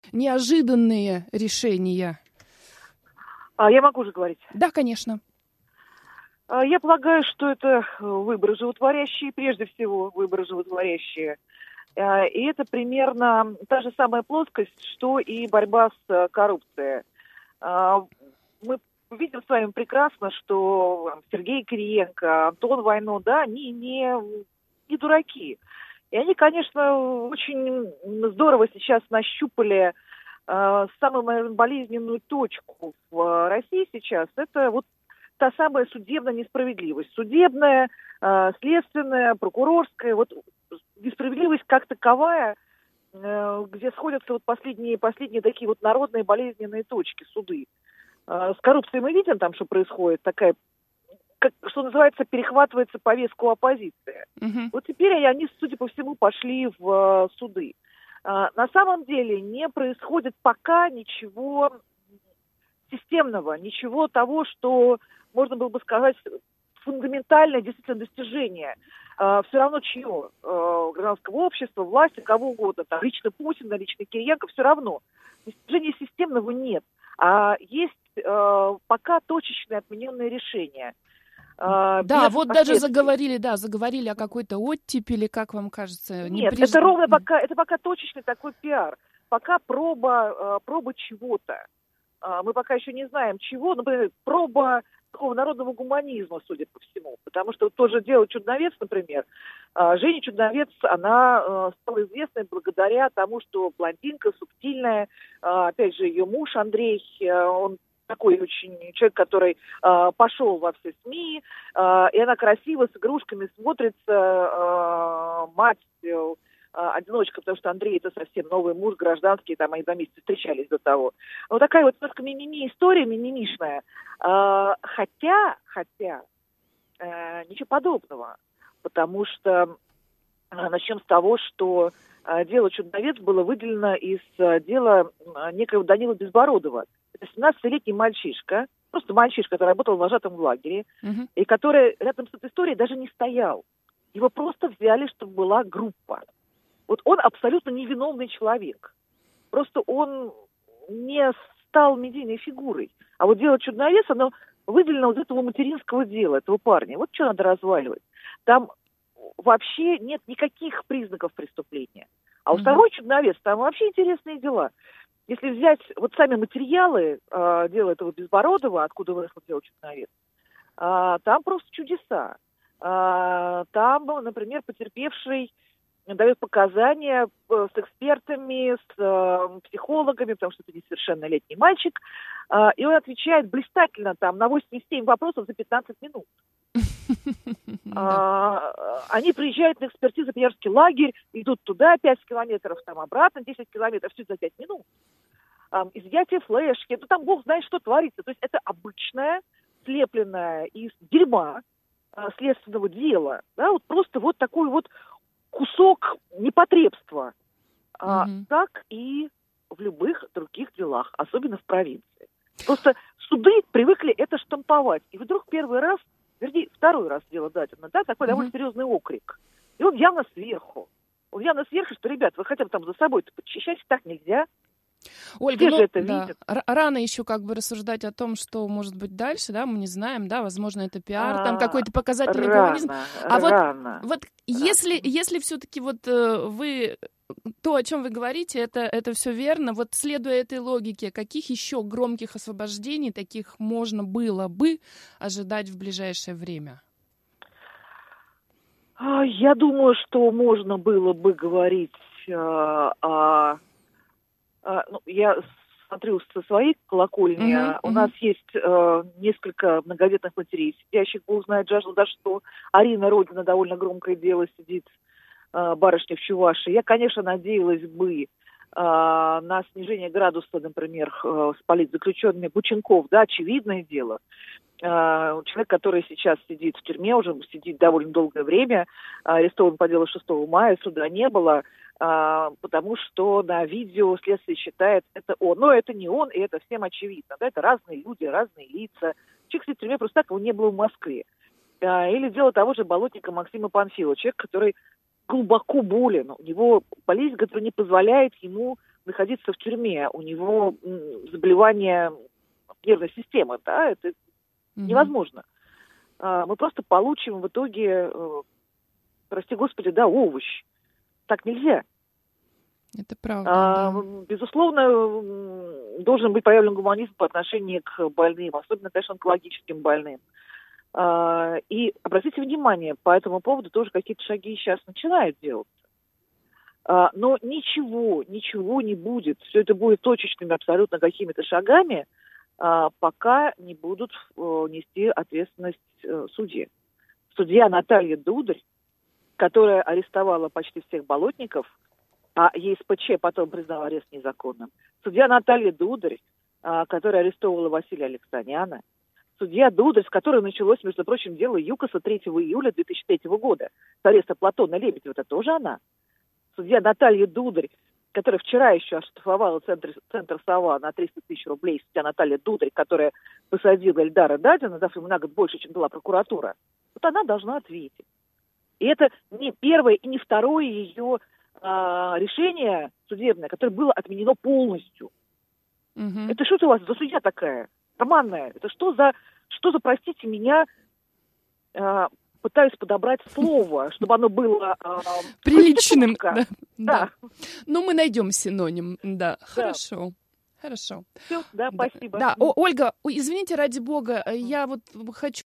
неожиданные решения? Я могу же говорить? Да, конечно. Я полагаю, что это выборы животворящие, прежде всего выборы животворящие. И это примерно та же самая плоскость, что и борьба с коррупцией. Мы видим с вами прекрасно, что Сергей Кириенко, Антон Войно, да, они не дураки. И они, конечно, очень здорово сейчас нащупали самую, наверное, болезненную точку в России сейчас. Это вот та самая судебная несправедливость. Судебная, следственная, прокурорская. Вот несправедливость как таковая, где сходятся вот последние такие вот народные болезненные точки, суды. С коррупцией мы видим там, что происходит, такая, что называется, перехватывается повестка у оппозиции. Вот теперь они, судя по всему, пошли в суды. На самом деле не происходит пока ничего системного, ничего того, что можно было бы сказать фундаментальное действительно достижение. Все равно чье? Гражданского общества, власти, кого угодно. Там, лично Путина, лично Кириенко, все равно. Достижения системного нет. А есть пока точечные отмененные решения. Да, вот даже заговорили о какой-то оттепели, как вам кажется? Нет, это пока точечный такой пиар. Пока проба чего-то. Мы пока еще не знаем чего, например, проба такого народного гуманизма, судя по всему. Потому что вот тоже дело Чудновец, например. Женя Чудновец, она стала известной благодаря тому, что блондинка, субтильная, опять же, ее муж Андрей, он такой очень человек, который пошел во все СМИ, и она красиво с игрушками смотрится, мать одиночка, потому что Андрей это совсем новый муж, гражданский, там они 2 месяца встречались до того. Вот такая вот немножко история, мимимишная. Хотя ничего подобного, потому что начнем с того, что дело Чудновец было выделено из дела некоего Данила Безбородова. Это 17-летний мальчишка, просто мальчишка, который работал вожатым в лагере, и который рядом с этой историей даже не стоял. Его просто взяли, чтобы была группа. Вот он абсолютно невиновный человек. Просто он не стал медийной фигурой. А вот дело Чудновец, оно выделено вот этого материнского дела, этого парня. Вот что надо разваливать. Там вообще нет никаких признаков преступления. А у второй Чудновец, там вообще интересные дела. Если взять вот сами материалы дела этого Безбородова, откуда выросло дело Чудновец, там просто чудеса. Там, например, потерпевший дает показания с экспертами, с психологами, потому что это несовершеннолетний мальчик, и он отвечает блистательно там на 87 вопросов за 15 минут. Они приезжают на экспертизу в Пионерский лагерь, идут туда 5 километров, там обратно 10 километров, все за 5 минут. Изъятие флешки, там бог знает, что творится. То есть это обычное, слепленное из дерьма следственного дела, да, вот просто вот такой вот кусок непотребства. Так и в любых других делах, особенно в провинции. Просто суды привыкли это штамповать. И вдруг второй раз дело дадено, да, такой довольно серьезный окрик. И он явно сверху. Что, ребят, вы хотя бы там за собой-то подчищать, так нельзя. Ольга, рано еще как бы рассуждать о том, что может быть дальше, да, мы не знаем, да, возможно, это пиар, там какой-то показательный гуманизм. Если все-таки вот вы, то, о чем вы говорите, это все верно, вот следуя этой логике, каких еще громких освобождений таких можно было бы ожидать в ближайшее время? Я думаю, что можно было бы говорить я смотрю со своей колокольни. У нас есть несколько многодетных матерей, сидящих, бог знает за что. Арина Родина, довольно громкое дело, сидит, барышня в Чувашии. Я, конечно, надеялась бы на снижение градуса, например, с политзаключенными. Бученков, да, очевидное дело. Человек, который сейчас сидит в тюрьме, уже сидит довольно долгое время, арестован по делу 6 мая, суда не было, потому что на видео следствие считает, это он. Но это не он, и это всем очевидно. Да? Это разные люди, разные лица. Человек сидит в тюрьме, просто так его не было в Москве. Или дело того же болотника Максима Панфилова, человек, который глубоко болен. У него болезнь, которая не позволяет ему находиться в тюрьме, у него заболевание нервной системы, да, это невозможно. Мы просто получим в итоге, прости господи, да, овощ. Так нельзя. Это правда, да. Безусловно, должен быть проявлен гуманизм по отношению к больным, особенно, конечно, онкологическим больным. И обратите внимание, по этому поводу тоже какие-то шаги сейчас начинают делать. Но ничего не будет. Все это будет точечными абсолютно какими-то шагами, пока не будут нести ответственность судьи. Судья Наталья Дударь, которая арестовала почти всех болотников, а ЕСПЧ потом признал арест незаконным. Судья Наталья Дударь, которая арестовывала Василия Алексаняна. Судья Дударь, с которой началось, между прочим, дело ЮКОСа 3 июля 2003 года. С ареста Платона Лебедева, это тоже она. Судья Наталья Дударь, которая вчера еще оштрафовала центр «Сова» на 300 тысяч рублей. Судья Наталья Дударь, которая посадила Эльдара Дадина, дав ему на год больше, чем была прокуратура. Вот она должна ответить. И это не первое и не второе ее решение судебное, которое было отменено полностью. Это что это у вас за судья такая? Романная. Это что за, простите меня, пытаюсь подобрать слово, чтобы оно было приличным. Да. Ну, мы найдем синоним. Да, хорошо. Все, да, спасибо. Да, Ольга, извините, ради бога, я вот хочу